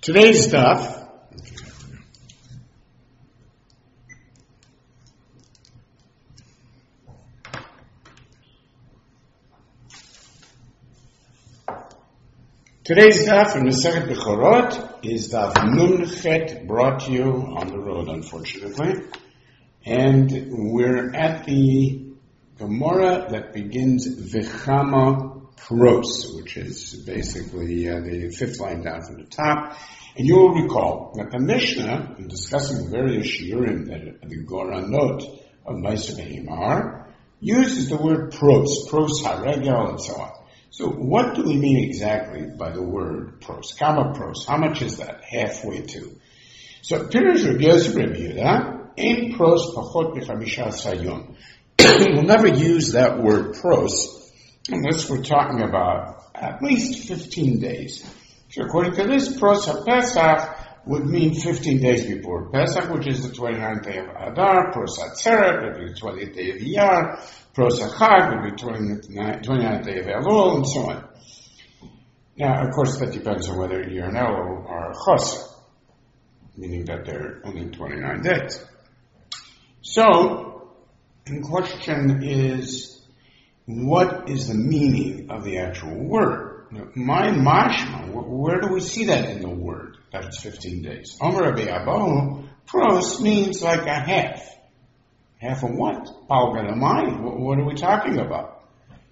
Today's daf in the second Bechorot is daf Nun Chet, brought to you on the road, unfortunately. And we're at the Gemara that begins V'chama Pros, which is basically the fifth line down from the top. And you will recall that the Mishnah, in discussing the various shiurim that the Goranot of Ma'aser Behemar, uses the word pros haregel, and so on. So what do we mean exactly by the word pros? Kama pros, how much is that? Halfway to. So Pirush Rabbi Yosef Rabbi Yehuda, ein pros pachot b'chamisha sayom. We'll never use that word pros unless we're talking about at least 15 days. So according to this, pros HaPesach would mean 15 days before Pesach, which is the 29th day of Adar. Pros HaTzeret would be the 20th day of Iyar. Pros HaChag would be 29th day of Elul, and so on. Now, of course, that depends on whether you're an Elul or a Choser, meaning that there are only 29 days. So, the question is, what is the meaning of the actual word? My mashma, where do we see that in the word, that it's 15 days? Omer Rabbi Abahu, pros means like a half. Half of what? Palga Lamai. What are we talking about?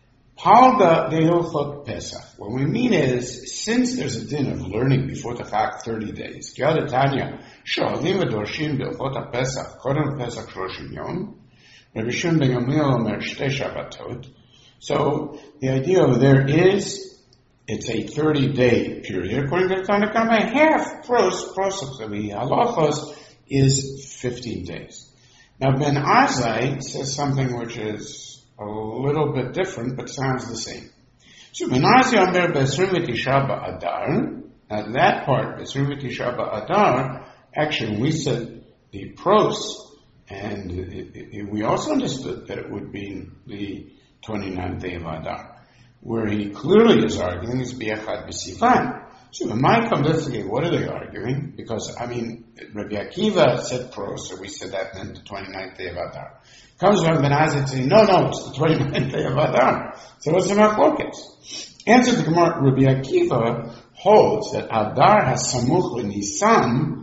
Palga Deilchot Pesach. What we mean is, since there's a din of learning before the Chag 30 days, G'yad Tanya, Sho'alim v'dorshim Deilchot Pesach, Kodem Pesach Shloshim Yom, Rabbi Shimon ben Gamliel Omer Shtei Shabbatot. So, the idea over there is, it's a 30-day period. According to the Tanna Kama, half pros of the halachos is 15 days. Now, Ben Azai says something which is a little bit different, but sounds the same. So, Ben Azai Omer B'esrim v'tisha ba'adar. Now, that part, B'esrim v'tisha ba'adar, actually, we said the pros, and we also understood that it would be the 29th day of Adar. Where he clearly is arguing is B'echad B'Sivan. So when I come to investigate, what are they arguing? Because, Rabbi Akiva said pros, so we said that meant the 29th day of Adar. Comes Rabbi Ben Azai saying, no, it's the 29th day of Adar. So what's the machlokas? Answer the Gemara, Rabbi Akiva holds that Adar has samuch l'Nisan,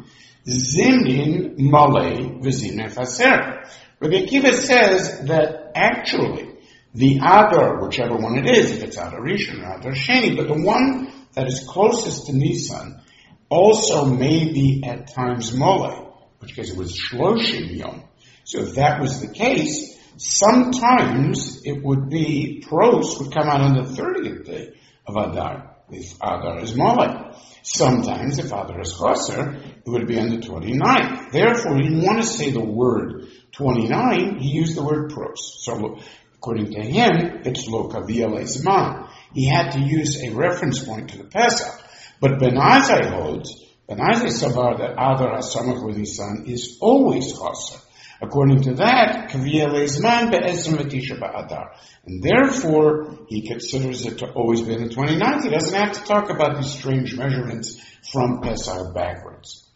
zimnin malei v'zimnin chaser. Rabbi Akiva says that actually, the Adar, whichever one it is, if it's Adar Rishon or Adar Sheni, but the one that is closest to Nisan also may be at times Molei, which case it was Shloshim Yom. So if that was the case, sometimes it would be pros would come out on the 30th day of Adar, if Adar is Molei. Sometimes, if Adar is Choser, it would be on the 29th. Therefore, he didn't want to say the word 29, he used the word pros. So according to him, it's lo kaviyah le'zman. He had to use a reference point to the Pesach. But Ben Azai holds, Ben Azai savar that Adar HaSamach L'Nisan is always Chaser. According to that, kaviyah le'zman be'ezim v'tisha ba'adar. And therefore, he considers it to always be on the 29th. He doesn't have to talk about these strange measurements from Pesach backwards.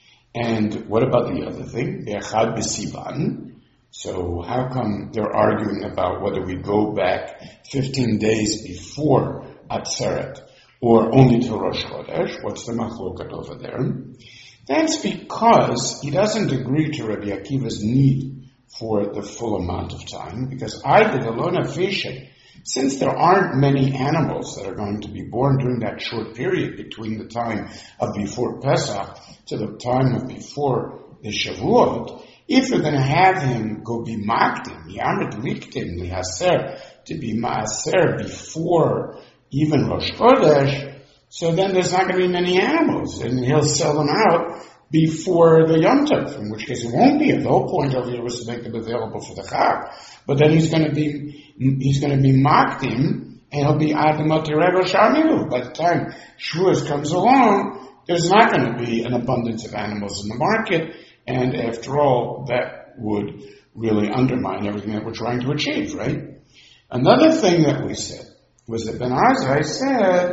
And what about the other thing? B'echad B'Sivan. So how come they're arguing about whether we go back 15 days before Atzeret or only to Rosh Chodesh? What's the machlokat over there? That's because he doesn't agree to Rabbi Akiva's need for the full amount of time, because I did alona fishing. Since there aren't many animals that are going to be born during that short period between the time of before Pesach to the time of before the Shavuot, if you're going to have him go be makdim, yamrit liktim, lihaser, to be maaser before even Rosh Chodesh, so then there's not going to be many animals, and he'll sell them out before the Yom Tov, in which case it won't be. The whole point over here was to make them available for the Chag. But then he's going to be makdim, and he'll be adamot tirego shamilu. By the time Shavuos comes along, there's not going to be an abundance of animals in the market. And after all, that would really undermine everything that we're trying to achieve, right? Another thing that we said was that Ben Azai said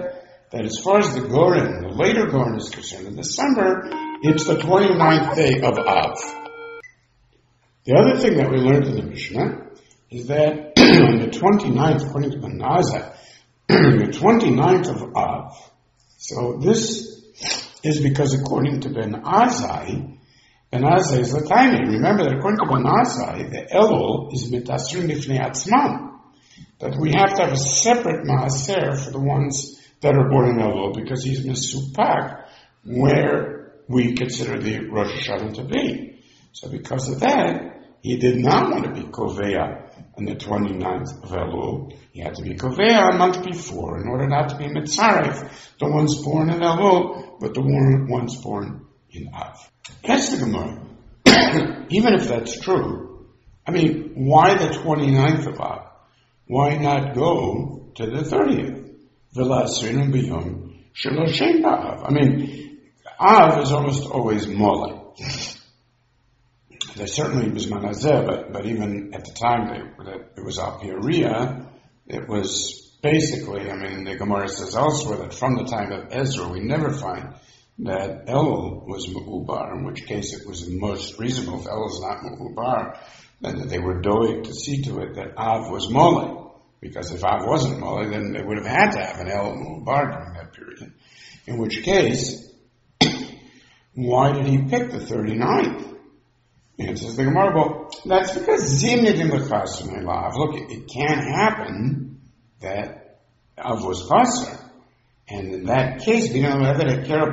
that as far as the Goren, the later Goren is concerned, in December, it's the 29th day of Av. The other thing that we learned in the Mishnah is that on the 29th, according to Ben Azai, the 29th of Av. So this is because according to Ben Azai is the timing. Remember that according to Ben Azai, the Elul is mitasrim b'fnei atzman. That we have to have a separate maaser for the ones that are born in Elul because he's misupak, where we consider the Rosh Hashanah to be. So because of that, he did not want to be Koveya on the 29th of Elul. He had to be Koveya a month before in order not to be Mitzaref, the ones born in Elul, but the ones born in Av. That's the Gemara. Even if that's true, I mean, why the 29th of Av? Why not go to the 30th? V'la'asrinu b'yom shelo Av. I mean, Av is almost always Molech. There certainly was Manazeh, but even at the time that it was Al Piria, it was basically, I mean, the Gemara says elsewhere that from the time of Ezra, we never find that Elul was Mu'ubar, in which case it was the most reasonable. If Elul is not Mu'ubar, then that they were doing to see to it that Av was Molech. Because if Av wasn't Molech, then they would have had to have an Elul Mu'ubar during that period. In which case, why did he pick the 39th? Answers the Gemara, well, that's because look, it can't happen that Av was Chaser. And in that case, in order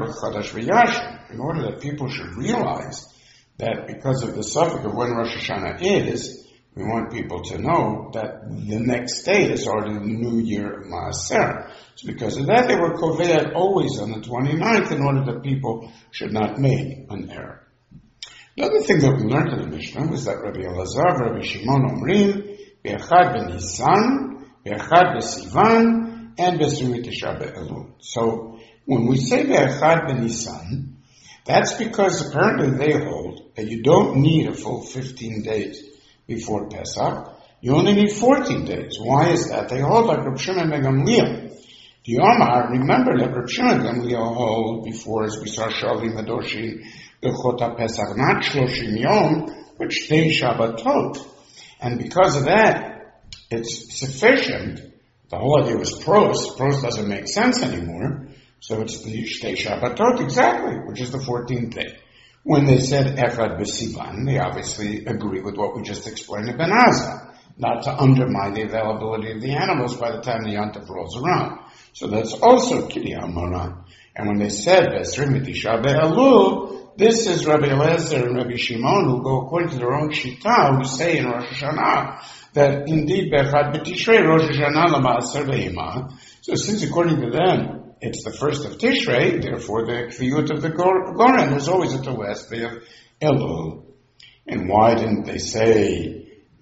that people should realize that because of the suffix of when Rosh Hashanah is, we want people to know that the next day is already the new year of Maaser. So because of that, they were Koveat always on the 29th in order that people should not make an error. The other thing that we learned in the Mishnah was that Rabbi Elazar, Rabbi Shimon Omrim, Be'echad b'Nisan, Be'echad b'Sivan, and B'Srimi Tisha B'Elul. So when we say Be'echad b'Nisan, that's because apparently they hold that you don't need a full 15 days before Pesach. You only need 14 days. Why is that? They hold like Reb Shimon ben Gamliel. The Omar, remember that Reb Shimon ben Gamliel hold before, as we saw Shali Madoshi, B'chot Pesach, not Shloshim Yom, but Shtei Shabbatot. And because of that, it's sufficient. The whole idea was pros. Pros doesn't make sense anymore. So it's the Shtei Shabbatot, exactly, which is the 14th day. When they said Echad B'Sivan, they obviously agree with what we just explained in Ben Azai, not to undermine the availability of the animals by the time the Yontif rolls around. So that's also Kiryat Moran. And when they said B'Srimi Tisha B'Elul, this is Rabbi Elazar and Rabbi Shimon who go according to their own Shita, who say in Rosh Hashanah that indeed B'Echad B'Tishrei Rosh Hashanah L'Ma'aser Be'imah. So since according to them it's the first of Tishrei, therefore the Kviyut of the Goren was always at the last day of Elul. And why did they say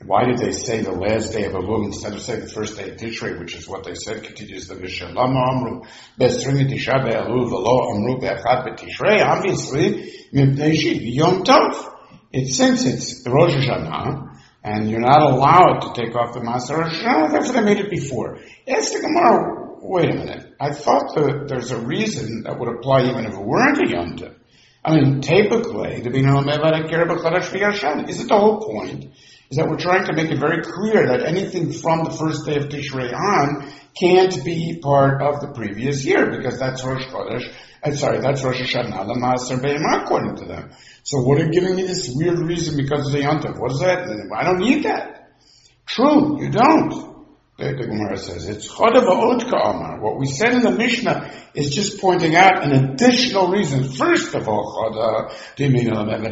the last day of Elul instead of saying the first day of Tishrei, which is what they said, continues the Mishnah. Lama Amru B'Srimi Tisha B'Elul V'lo Amru B'Echad B'Tishrei. Obviously, Mipnei Yom Tov. Since it's Rosh Hashanah, and you're not allowed to take off the Maser Rosh Hashanah, therefore they made it before. Ask the Gemara, wait a minute. I thought that there's a reason that would apply even if it weren't a Yom Tov. I mean, typically, to be known isn't the whole point? Is that we're trying to make it very clear that anything from the first day of Tishrei on can't be part of the previous year, because that's Rosh Hashanah, L'Ma'aser Be'imah, according to them. So what are you giving me this weird reason because of the Yom Tov? What is that? I don't need that. True, you don't. The Gemara says, it's Chodev Ha'od Ka'amar. What we said in the Mishnah is just pointing out an additional reason. First of all, obviously we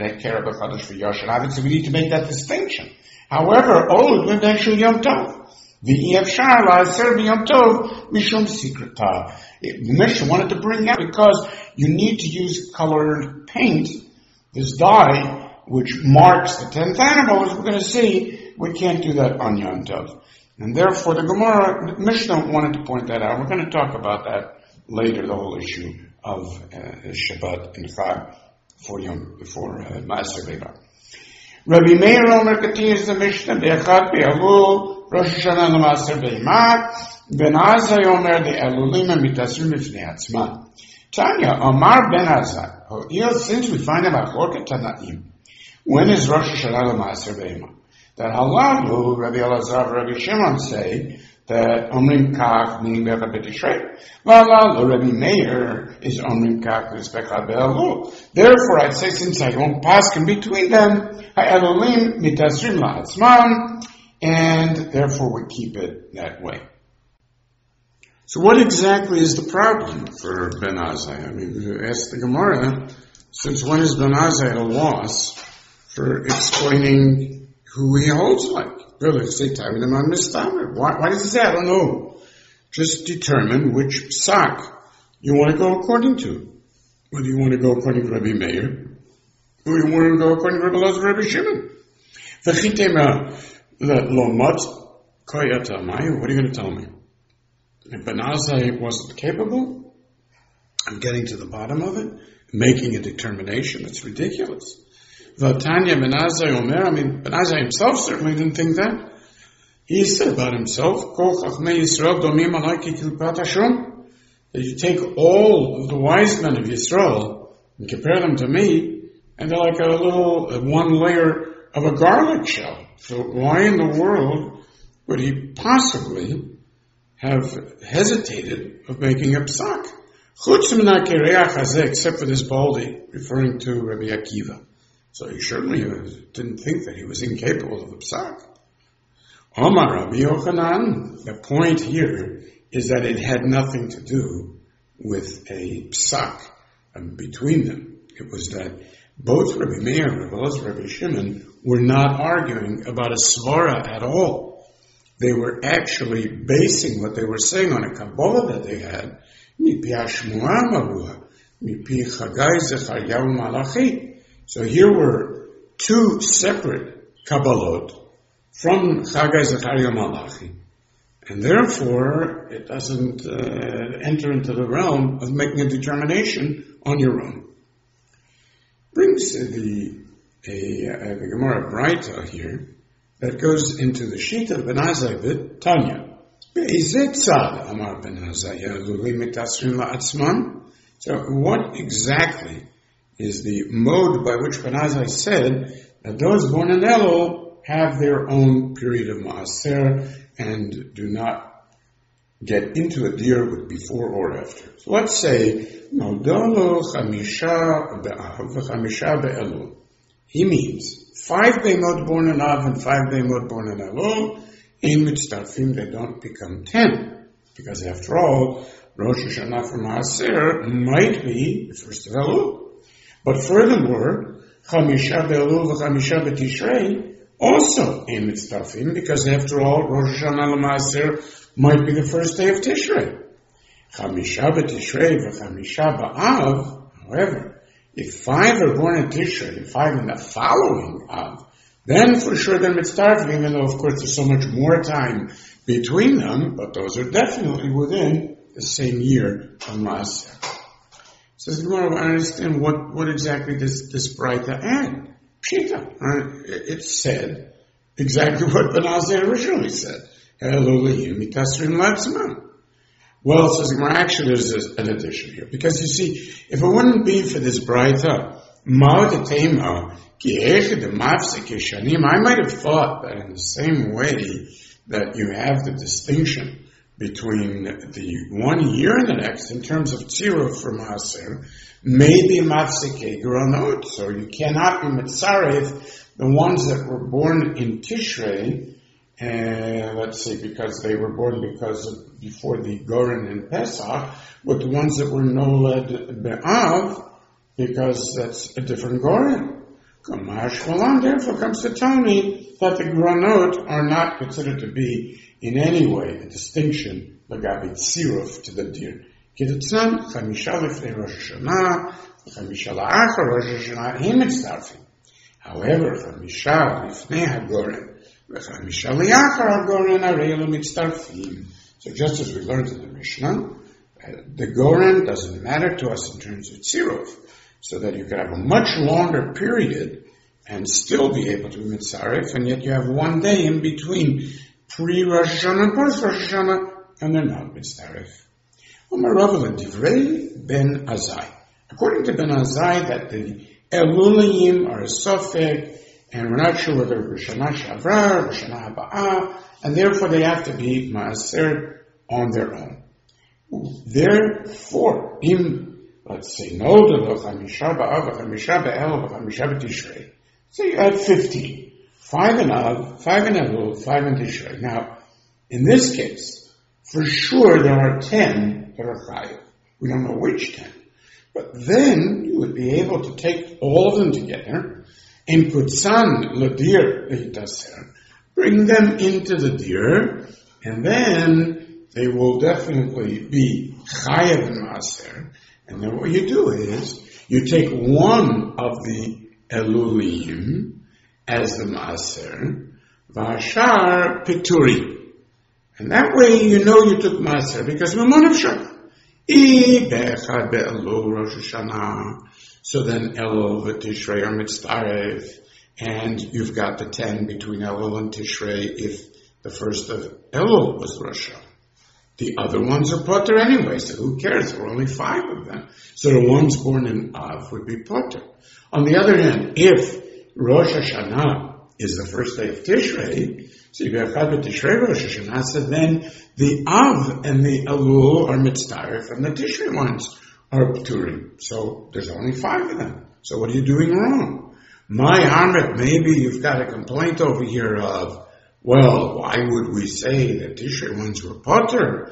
need to make that distinction. However, Od L'Meshul Yom Tov. V'Yefshar La'aser B'Yom Tov Mishum Sikrata. The Mishnah wanted to bring out because you need to use colored paint, this dye, which marks the 10th animal, as we're going to see, we can't do that on Yom Tov. And therefore, the Mishnah wanted to point that out. We're going to talk about that later, the whole issue of Shabbat and Chag before Maaser Be'imah. Rabbi Meir Omer continues the Mishnah, Be'echad be'elul, Rosh Hashanah l'maaser be'imah, Ben Azai Omer the elulim mitasrim b'fnei atzman. Tanya, Omar Ben Azai, since we find about Chorket Tanaim, when is Rosh Hashanah l'maaser be'imah? That halalu, Rabbi Elazar, Rabbi Shimon say, that Omrim Kach meaning Be'echad be'tishrei. Halalu, Rabbi Meir is Omrim Kach is Be'echad be'elul. Therefore, I'd say, since I won't pass in between them, ha'elulim mitasrim la'atzman, and therefore we keep it that way. So what exactly is the problem for Ben Azai? I mean, ask the Gemara, since when is Ben Azai at a loss for explaining who he holds like? Really, say Talmidei Mistamer. Why does he say, I don't know? Just determine which psak you want to go according to. Whether you want to go according to Rabbi Meir, or you want to go according to Rabbi Elazar, Rabbi Shimon. What are you going to tell me? And Ben Azai wasn't capable of getting to the bottom of it, making a determination. It's ridiculous. V'tanya Ben Azai Omer, Ben Azai himself certainly didn't think that. He said about himself, Kol Chachmei Yisrael domim alai ki klipat Hashem, that you take all of the wise men of Yisrael and compare them to me, and they're like a little, one layer of a garlic shell. So why in the world would he possibly have hesitated of making a psak? Except for this baldy, referring to Rabbi Akiva. So he certainly didn't think that he was incapable of a psak. Omar Rabbi Yochanan, the point here is that it had nothing to do with a psak between them. It was that both Rabbi Meir and Rabbi Shimon were not arguing about a svara at all. They were actually basing what they were saying on a Kabbalah that they had. So here were two separate Kabbalot from Chagai Zechariah Malachi. And therefore, it doesn't enter into the realm of making a determination on your own. Brings the Gemara Braita here, that goes into the sheet of Ben Azai bit, Tanya. Amar Ben Azai, so what exactly is the mode by which Ben Azai said that those born in Elul have their own period of Maaser and do not get into a deer with before or after? So let's say, Nodolo Chamisha Be'elul. He means 5 Beimot born in Av and 5 Beimot born in Elul, in Mitzdarfim they don't become 10. Because after all, Rosh Hashanah for Maaser might be the first of Elul. But furthermore, Chamisha Be'elul v'Chamisha Be'tishrei also in Mitzdarfim, because after all, Rosh Hashanah Maaser might be the first day of Tishrei. Chamisha Be'tishrei v'Chamisha Ba'av, however, if 5 are born in Tishrei and 5 in the following Av, then for sure they're mitzdarfim, even though of course there's so much more time between them, but those are definitely within the same year of Maaser. Says Gemara, I understand what exactly this Braita add. Pshita. It said exactly what Ben Azai originally said. Elohim mitasrim latzman. Well, says Gemara, actually there's an addition here. Because you see, if it wouldn't be for this Braita, I might have thought that in the same way that you have the distinction between the 1 year and the next in terms of tziruf for Maaser, maybe mafseke gronot. So you cannot be mitzaref the ones that were born in Tishrei, let's see, because they were born before the Goren and Pesach, with the ones that were Noled Be'av, because that's a different Goren. Therefore comes to tell me that the Gronot are not considered to be in any way a distinction, Lagabi Tziruf, to the deer. Kidutzan, Chamisha Lefnei Rosh Hashanah, Chamisha La'achar Rosh Hashanah, Him Mitzdarfim. However, Chamisha Lefnei HaGoren, so just as we learned in the Mishnah, the Goren doesn't matter to us in terms of tziruf, so that you could have a much longer period and still be able to be mitzaref, and yet you have one day in between pre-Rosh Hashanah and post-Rosh Hashanah, and they're not mitzaref. Divrei Ben Azai. According to Ben Azai, that the Elulim are a suffix, and we're not sure whether B'Shana Shavra, B'Shana Haba'ah, and therefore they have to be Maaser on their own. Therefore, let's say, no, Chamisha Ba'av, Chamisha Be'el, Chamisha B'Tishrei. So you add 15. 5 in Av, 5 in Elul, 5 in Tishrei. Now, in this case, for sure there are 10 that are Chayav. We don't know which 10. But then you would be able to take all of them together and put San Ladir Beitaser, bring them into the dir, and then they will definitely be Chayav and Maaser. And then what you do is, you take one of the Elulim as the Maaser, Vashar Pituri. And that way you know you took Maaser, because Mamon of Shana. So then Elul and Tishrei are mitzaref, and you've got the 10 between Elul and Tishrei if the first of Elul was Rosh Hashanah. The other ones are potter anyway, so who cares? There are only 5 of them. So the ones born in Av would be potter. On the other hand, if Rosh Hashanah is the first day of Tishrei, so you have Chad Tishrei Rosh Hashanah, so then the Av and the Elul are mitzaref, and the Tishrei ones are Pturim. So there's only 5 of them. So what are you doing wrong? My Amrit, maybe you've got a complaint over here of, well, why would we say that Tishrei ones were potter?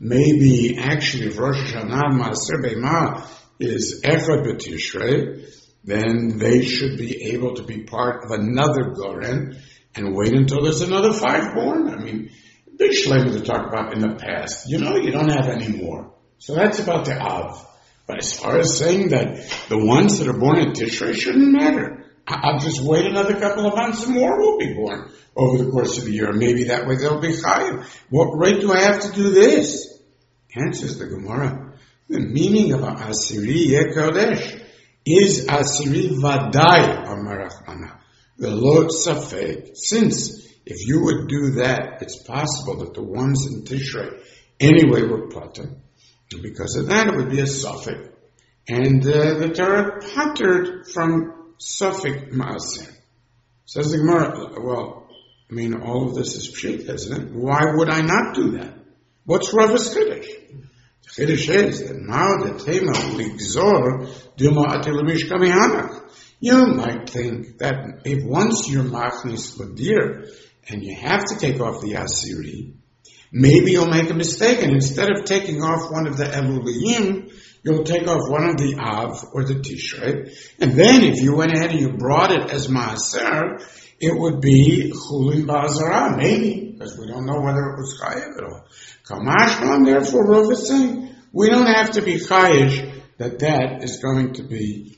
Maybe actually if Rosh Hashanah Maaser Be'ema is Echad B'Tishrei, then they should be able to be part of another Goren and wait until there's another 5 born. I mean, big shleim to talk about in the past. You know, you don't have any more. So that's about the Av. But as far as saying that the ones that are born in Tishrei shouldn't matter, I'll just wait another couple of months and more will be born over the course of the year. Maybe that way they'll be chayav. What rate do I have to do this? Answers the Gemara. The meaning of Asiri Yekodesh is Asiri Vadai Amarachmana. The Lord Safek. Since if you would do that, it's possible that the ones in Tishrei anyway were potter. And because of that, it would be a suffix. And the Torah pattered from suffix Maaser. Says the Gemara, well, I mean, all of this is pshit, isn't it? Why would I not do that? What's Rava's Chiddush? The Chiddush is that now the Tema Ligzor Duma Atilamish Kamihanach. You might think that if once you're Machnis Ladir and you have to take off the Asiri, maybe you'll make a mistake, and instead of taking off one of the Elulim, you'll take off one of the Av or the Tishrei, and then if you went ahead and you brought it as Maaser, it would be Chulin Ba'azara, maybe, because we don't know whether it was Chayav at all. Kamashman, therefore, Rav is saying, we don't have to be Chayish that is going to be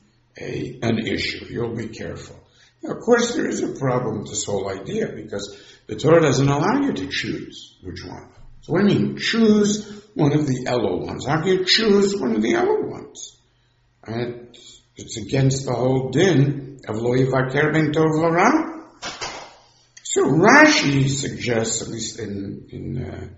an issue. You'll be careful. Now, of course, there is a problem with this whole idea, because the Torah doesn't allow you to choose which one. So what do you mean? Choose one of the Elul ones. How can you choose one of the Elul ones? And it's against the whole din of Lo Yivaker Ben Tov L'Ra. So Rashi suggests, at least in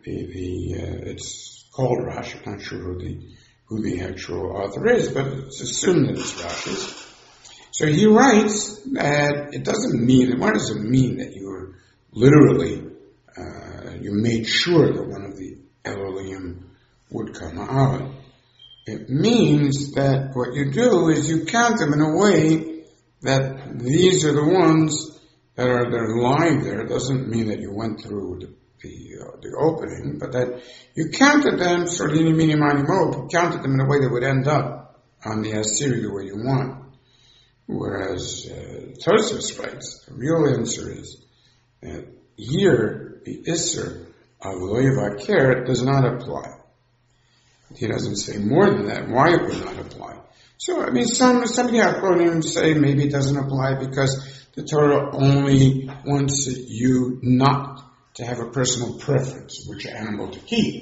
it's called Rashi. I'm not sure who the actual author is, but it's assumed that it's Rashi's. So he writes that it doesn't mean, what does it mean that you were literally, you made sure that one of the Elohim would come out? It means that what you do is you count them in a way that these are the ones they're lying there. It doesn't mean that you went through the opening, but that you counted them, you counted them in a way that would end up on the Asiri the way you want. Whereas Tosfos writes, the real answer is that here the Isser of Lo Yivaker does not apply. He doesn't say more than that, why it would not apply. So, I mean, some of the Achronim say maybe it doesn't apply because the Torah only wants you not to have a personal preference of which animal to keep,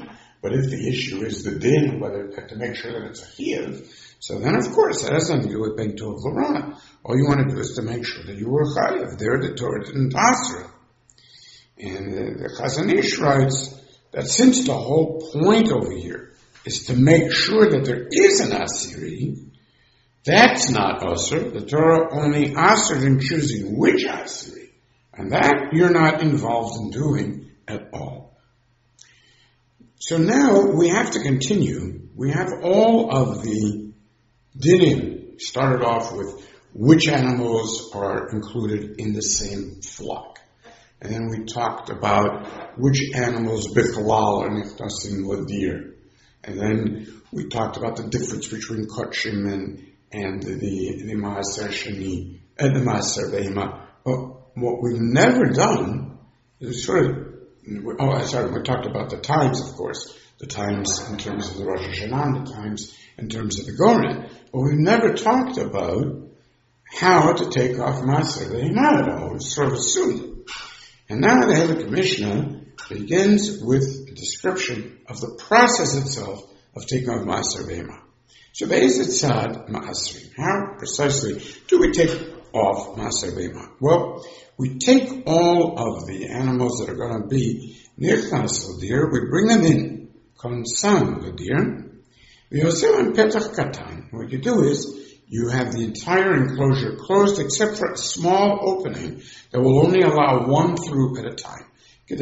But if the issue is the din, whether to make sure that it's a chiyuv, so then of course that has nothing to do with being tov l'ra. All you want to do is to make sure that you were chayav. There the Torah didn't asr. And the Chazon Ish writes that since the whole point over here is to make sure that there is an asiri, that's not asr. The Torah only asr in choosing which asiri. And that you're not involved in doing at all. So now we have to continue. We have all of the dinim started off with which animals are included in the same flock. And then we talked about which animals bichalal are nichnasim ladir. And then we talked about the difference between kotshim and the maaser sheni and the maaser behema. But what we've never done is we talked about the times, of course, the times in terms of the Rosh Hashanah, the times in terms of the Goren. But we've never talked about how to take off maaser behema at all. It's sort of assumed. And now the Halakha Mishnah begins with a description of the process itself of taking off maaser behema. So be'ezet tzad ma'asrin. How precisely do we take off maaser behema? Well, we take all of the animals that are going to be nichnas l'dir, we bring them in, konsan l'dir, v'yosem petach katan. What you do is, you have the entire enclosure closed except for a small opening that will only allow one through at a time. In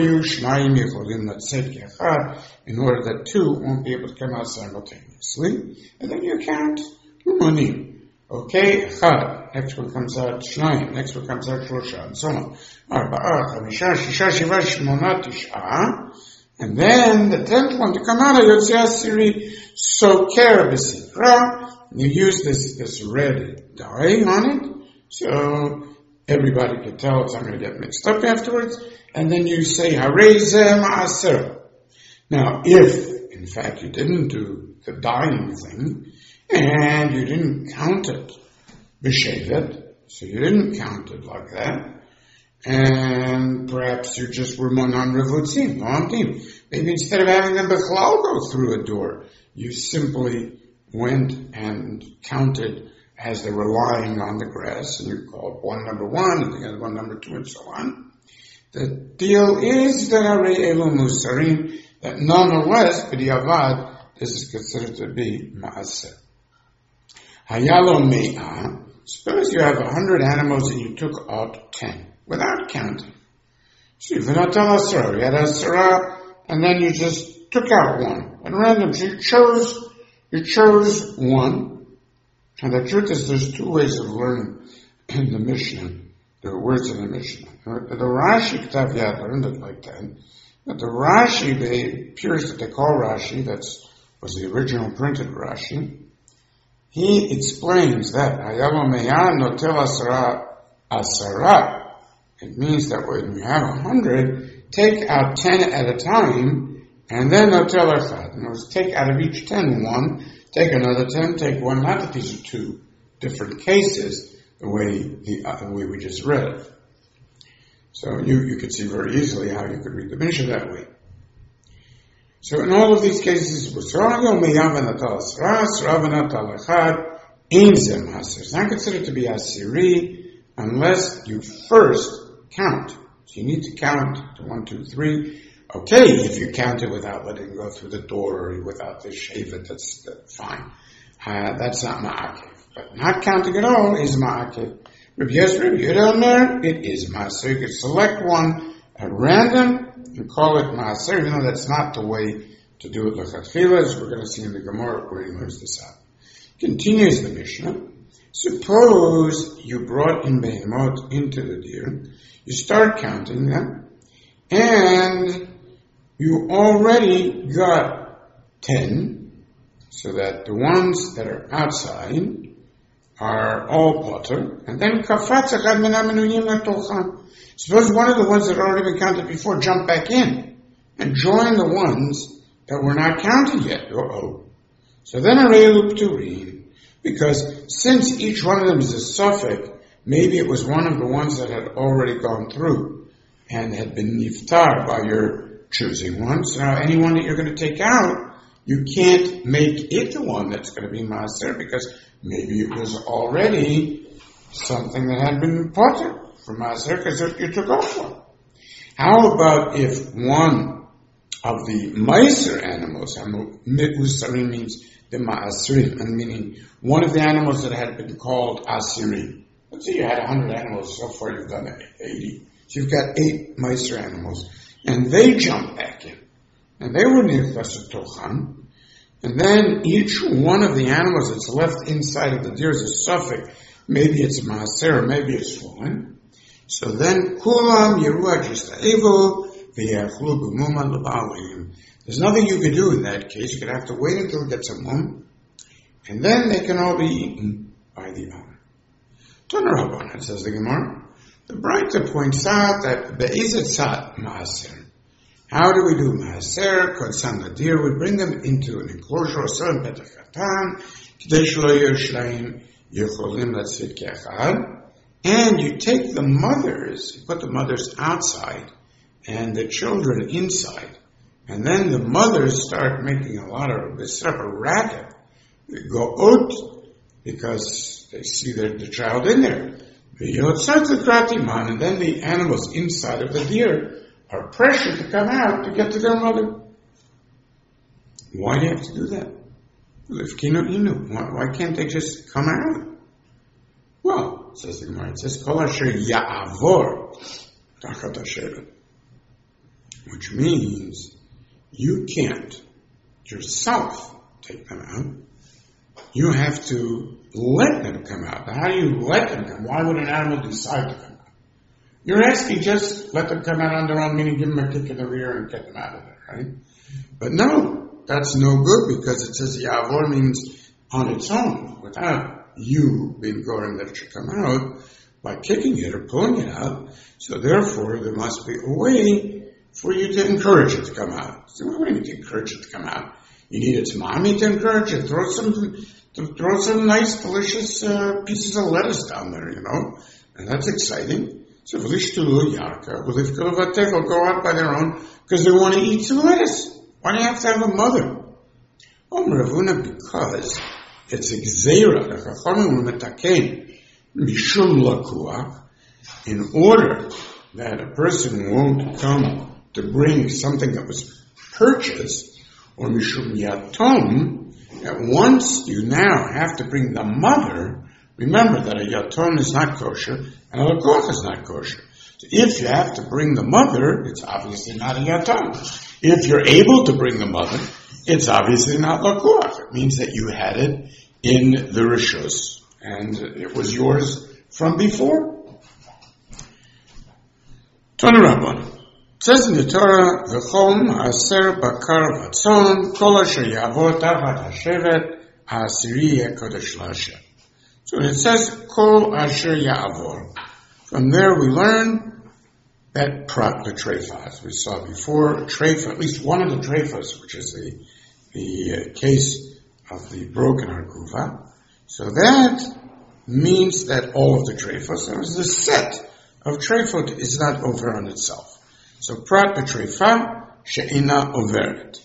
order that two won't be able to come out simultaneously. And then you count umanim. Okay, echad. Next one comes out shnayim. Next one comes out shlosha, and so on. Arba'ah, chamisha, shisha, shiva, shmona, tisha. And then the 10th one to come out, yotzei asiri, soker b'sikra. You use this red dye on it, so everybody can tell it's not going to get mixed up afterwards. And then you say, Harei zeh ma'aser. Now, if, in fact, you didn't do the dyeing thing, and you didn't count it, b'shevet, so you didn't count it like that, and perhaps you just were monan revutzim, la'amtim. Maybe instead of having them b'chlal go through a door, you simply went and counted as they were lying on the grass, and you called one number one, and the other one number two, and so on. The deal is that Harei elu musarim, that nonetheless, b'diavad, this is considered to be ma'aseh. Hayalo me'ah, suppose you have 100 animals and you took out 10, without counting. So you had asara, and then you just took out one, at random, so you chose one. And the truth is there's two ways of learning in the Mishnah, the words in the Mishnah. The Rashi K'tav Yad learned it like that. But the Rashi, the purists that they call Rashi, was the original printed Rashi, he explains that Hayalo Me'ah Notel Asara. It means that when you have 100, take out 10 at a time, and then Notel Echad. In other words, take out of each 10 one, take another 10, take one. Not that these are two different cases, the way we just read it. So you could see very easily how you could read the Mishnah that way. So in all of these cases, it's not considered to be asiri unless you first count. So you need to count to 1, 2, 3. Okay, if you count it without letting it go through the door or without the shavet, that's fine. That's not ma'akev. But not counting at all is ma'akev. Rabbi Yehuda Omer, it is ma'aser. You could select one at random and call it ma'aser, even though that's not the way to do it lechatchila, as we're going to see in the Gemara where he learns this out. Continues the Mishnah. Suppose you brought in behemot into the deer, you start counting them, and you already got 10, so that the ones that are outside are all potter, and then kafatz echad min hamenuyim letocha. Suppose one of the ones that had already been counted before jump back in and join the ones that were not counted yet. So then harei elu pturim, because since each one of them is a suffix, maybe it was one of the ones that had already gone through and had been niftar by your choosing one. So now anyone that you're going to take out, you can't make it the one that's going to be maaser because maybe it was already something that had been potter for maaser because you took off one. How about if one of the maaser animals, usarim means the ma'asrim, and meaning one of the animals that had been called asirim. Let's say you had 100 animals, so far you've done 80. So you've got 8 maaser animals, and they jump back in. And they were nirchas tochan, and then each one of the animals that's left inside of the deer is a suffix. Maybe it's maaser, or maybe it's fallen. So then, kulam yeruah jista'evo v'yachlu b'muman l'ba'alim. There's nothing you could do in that case. You're going to have to wait until it gets a mum, and then they can all be eaten by the owner. Toner Rabbanan, says the Gemara. The Braita points out that be'ezetzat maaser. How do we do maaser? Kodsan nadir, we bring them into an enclosure, or certain petachatan, k'dei shelo yishleim yicholim latzit ke'achad, and you take the mothers, you put the mothers outside, and the children inside, and then the mothers start making they set up a racket. They go out, because they see the child in there. And then the animals inside of the deer are pressured to come out to get to their mother. Why do you have to do that? Why can't they just come out? Well, says the Gemara, it says, Kol asher ya'avor tachat hashevet, which means you can't yourself take them out. You have to let them come out. Now, how do you let them come? Why would an animal decide to come out? You're asking just let them come out on their own, meaning give them a kick in the rear and get them out of there, right? But no, that's no good because it says Yavor means on its own, without you being goring that it should come out by kicking it or pulling it out. So therefore, there must be a way for you to encourage it to come out. So what do you need to encourage it to come out? You need its mommy to encourage it. Throw some nice, delicious pieces of lettuce down there, and that's exciting. So V'lishtulu Yarka, V'lifkalavatech will go out by their own because they want to eat some lettuce. Why do you have to have a mother? Ravuna, because it's a gzeira, the Chachamim were metakein, mishum lakuach, in order that a person won't come to bring something that was purchased, or mishum yatom, that once you now have to bring the mother. Remember that a yatom is not kosher, and a lakuach is not kosher. So if you have to bring the mother, it's obviously not a yatom. If you're able to bring the mother, it's obviously not lakuach. It means that you had it in the rishus, and it was yours from before. Tana Rabban. It says in the Torah, V'chol ma'aser bakar v'atzon, kol asher yavor tachat hashevet, ha'asiri yeh kodesh l'Hashem. So it says, Kol Asher Ya'avor. From there we learn that prat the treifa, as we saw before, treifa, at least one of the treifas, which is the case of the broken arkuva. So that means that all of the treifas, so the set of treifot is not over on itself. So prat the treifa, she'ina overet.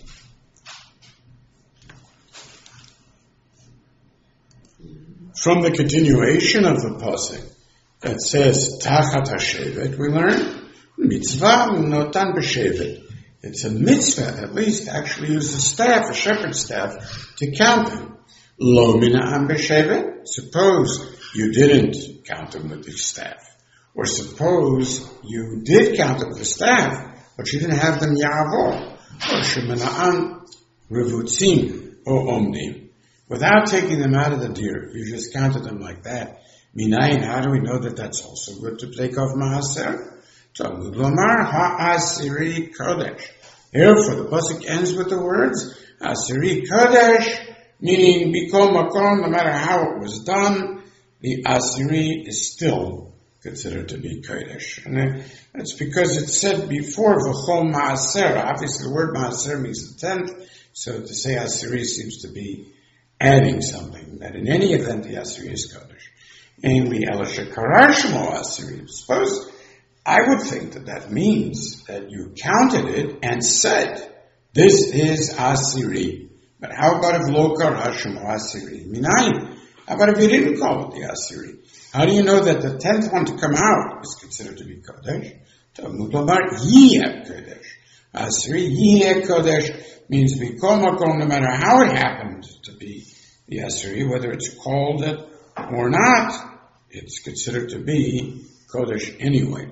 From the continuation of the pasuk that says Tachat HaShevet, we learn mitzvah notan b'shevet. It's a mitzvah, at least, to actually use a staff, a shepherd's staff, to count them. Lo mina'am b'shevet. Suppose you didn't count them with the staff, or suppose you did count them with the staff, but you didn't have them ya'avor, or shemina'am revutzim or omnim. Without taking them out of the deer, you just counted them like that. Minayin, how do we know that that's also good to take off maaser? Talmud lomar ha'asiri kodesh. Therefore, the pasuk ends with the words asiri kodesh, meaning bikol makom. No matter how it was done, the asiri is still considered to be kodesh, and that's because it said before v'chol maaser. Obviously, the word maaser means the 10th, so to say asiri seems to be adding something, that in any event the Asiri is Kodesh. Namely, Elisha Karashmo Asiri. Suppose I would think that means that you counted it and said, this is Asiri. But how about if lo kara shemo Asiri? Minayin. How about if you didn't call it the Asiri? How do you know that the 10th one to come out is considered to be Kodesh? Talmud Lomar, Yiyeh Kodesh. Asiri, Yiyeh Kodesh means Mikol Makom, no matter how it happened to be the Asiri, whether it's called it or not, it's considered to be Kodesh anyway.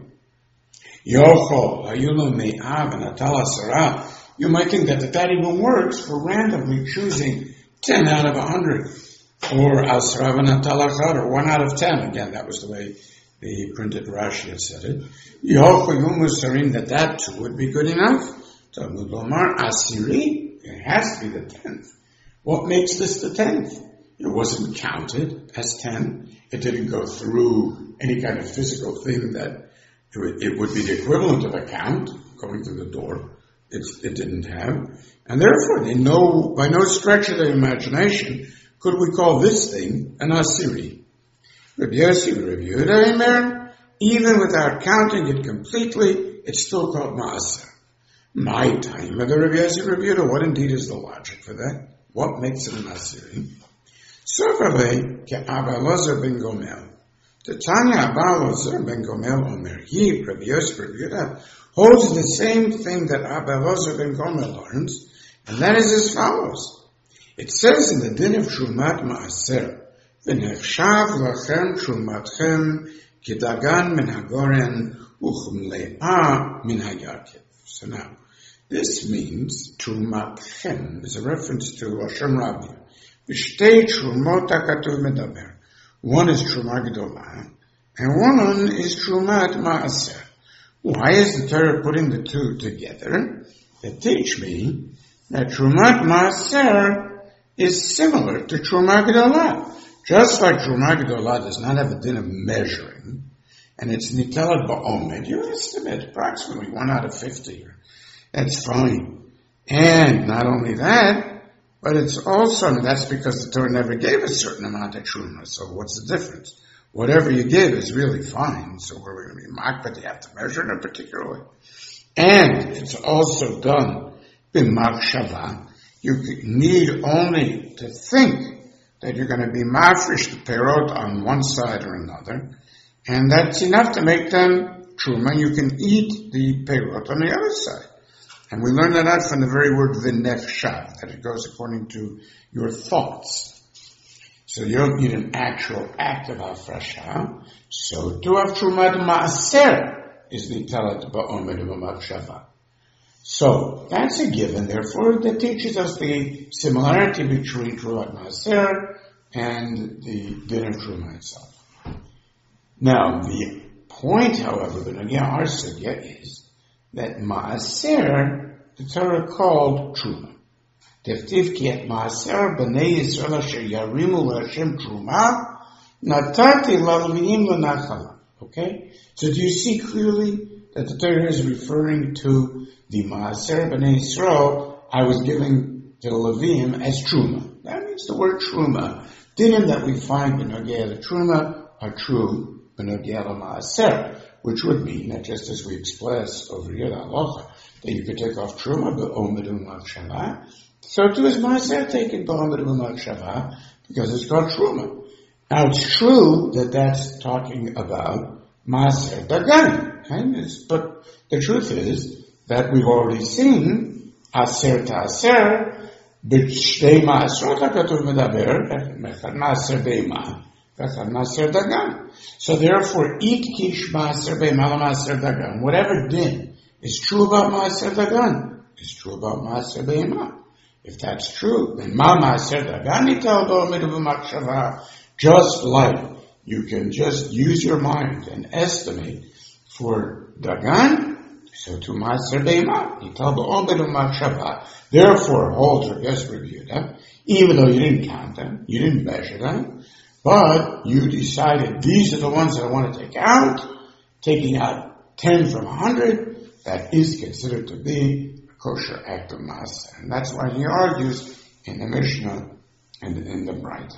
Yochol, Ayulu Me'av, and Atal Asara. You might think that even works for randomly choosing 10 out of 100. Or Asra V'Natal Achad, or 1 out of 10. Again, that was the way the printed Rashi had said it. Yochol Yumusarin, that too would be good enough. Talmud Lomar, Asiri, it has to be the 10th. What makes this the 10th? It wasn't counted as 10. It didn't go through any kind of physical thing that it would be the equivalent of a count, going through the door. It didn't have. And therefore, by no stretch of the imagination, could we call this thing an Asiri. Rabbi Yossi reviewed it, even without counting it completely, it's still called Ma'aser. My time of the Rabbi Yossi reviewed it, what indeed is the logic for that? What makes it an Asiri? Sofale ke Abba Elazar ben Gomel. The Tanya Abba Elazar ben Gomel Omer. He, Rabbi Yossi reviewed it, holds the same thing that Abba Elazar ben Gomel learns, and that is as follows. It says in the din of Trumat Ma'aser, V'nechshav lachem Trumatchem kidagan min hagoren uchumle'ah min hayarkev. So now, this means Trumatchem is a reference to Lashon Rabbi. V'shtei Trumot hakatuv medaber. One is Truma Gedolah, and one is Trumat Ma'aser. Why is the Torah putting the two together? They teach me that Trumat Ma'aser is similar to Truma Gedolah. Just like Truma Gedolah does not have a din of measuring, and it's Nitelat Ba'omed, you estimate approximately 1 out of 50. That's fine. And not only that, but it's also, that's because the Torah never gave a certain amount of Truma, so what's the difference? Whatever you give is really fine, so we're going to be mocked, but you have to measure in a particular way. And it's also done b'machshava. You need only to think that you're going to be mafresh the perot on one side or another, and that's enough to make them truma. You can eat the perot on the other side. And we learn that out from the very word v'nefshav, that it goes according to your thoughts. So you don't need an actual act of hafrasha. So to have trumat ma'aser is nitalat ba'omed v'machshava. So, that's a given, therefore, that teaches us the similarity between Trumat Ma'aser and the din of Truma itself. Now, the point, however, the Nagya Har Sugya is that Ma'aser, the Torah called Truma. Deftiv ki et Ma'aser b'nei Yisrael asher yarimu l'Hashem Truma natati l'alviim l'nachala. Okay? So do you see clearly that the Torah is referring to the Ma'aser B'nai Yisrael I was giving to the Levim as Truma. That means the word Truma. Dinim that we find B'nogea the Truma are true B'nogea the Ma'aser, which would mean that just as we expressed over here, that you could take off Truma B'omed U'Machshava, so too is Ma'aser taken B'omed U'Machshava, because it's called Truma. Now it's true that that's talking about Ma'aser Dagan, right? But the truth is that we've already seen Aser Ta'aser, B'shtei Ma'asrot HaKatuv Medaber, Mechad Ma'aser Be'ima, Mechad Ma'aser Dagan. So therefore, Eat Kish Ma'aser Be'ima Ma'aser Dagan. Whatever din is true about Ma'aser Dagan is true about Ma'aser Be'ima. If that's true, then Ma'aser Dagan Nital B'omed U'Machshava, just like you can just use your mind and estimate for Dagan, so to Ma'aser Be'ima, Nital B'omed U'Machshava. Therefore, hold or just review them, even though you didn't count them, you didn't measure them, but you decided these are the ones that I want to take out, taking out 10 from 100, that is considered to be a kosher act of Ma'aser. And that's why he argues in the Mishnah and in the Braita.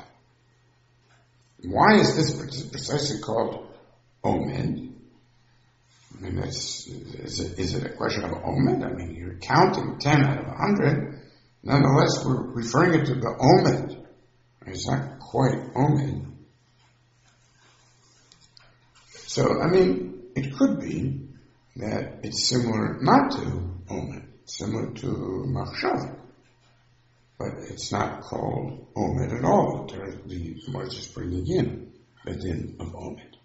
Why is this precisely called Omed? mean, is it a question of omen? I mean, you're counting 10 out of 100. Nonetheless, we're referring it to the omen. It's not quite omen. So, I mean, it could be that it's similar not to omen, similar to machshava. But it's not called omen at all. The Gemara is just bringing in the din of omen.